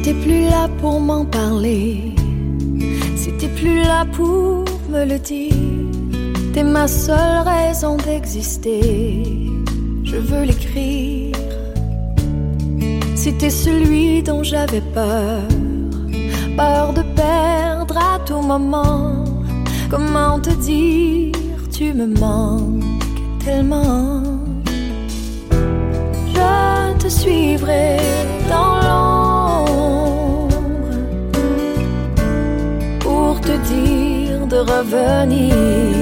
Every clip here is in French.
t'es plus là pour m'en parler, si t'es plus là pour me le dire, t'es ma seule raison d'exister. Je veux l'écrire. Si t'es celui dont j'avais peur, peur de perdre à tout moment, comment te dire, tu me manques tellement. Je te suivrai dans l'ombre pour te dire de revenir.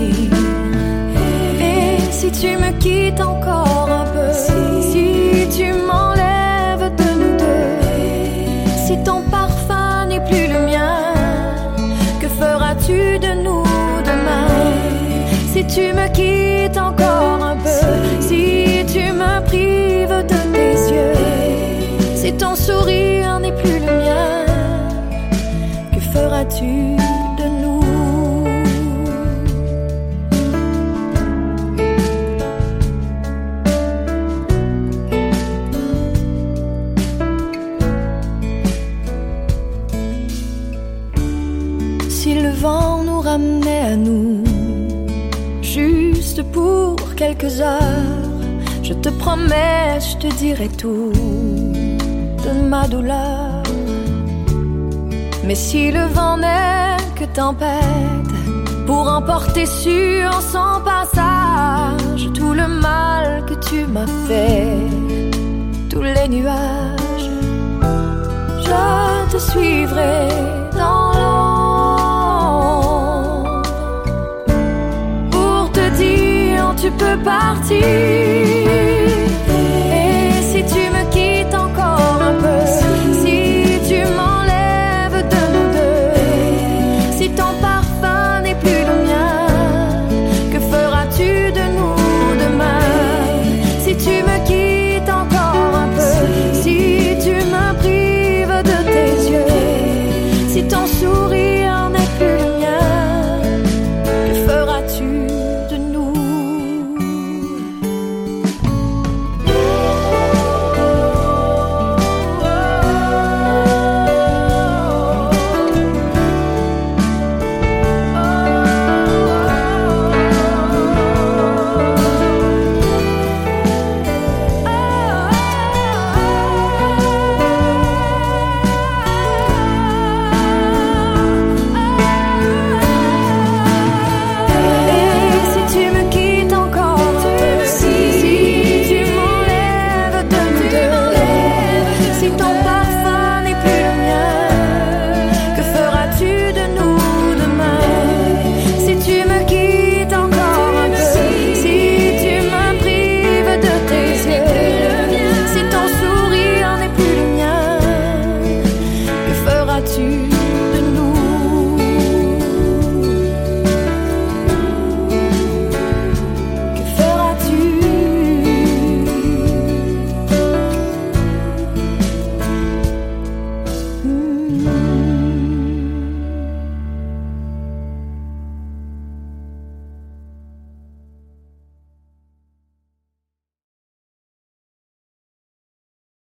Et si tu me quittes encore un peu, si tu m'enlèves de nous deux, si ton parfum n'est plus le mien, que feras-tu de nous demain? Si tu me quittes encore un peu, si tu me prives de tes yeux, si ton sourire n'est plus le mien, que feras-tu de nous? Si le vent nous ramenait à nous, juste pour quelques heures, je te promets, je te dirai tout de ma douleur. Mais si le vent n'est que tempête, pour emporter sur son passage tout le mal que tu m'as fait, tous les nuages, je te suivrai dans l'ombre pour te dire tu peux partir.